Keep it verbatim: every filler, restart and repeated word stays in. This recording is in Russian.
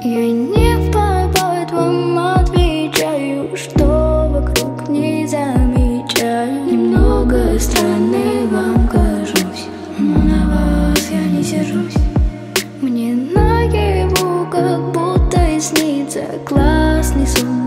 Я не в попад вам отвечаю, что вокруг не замечаю. Немного странный вам кажусь, но на вас я не сержусь. Мне наяву как будто снится классный сон.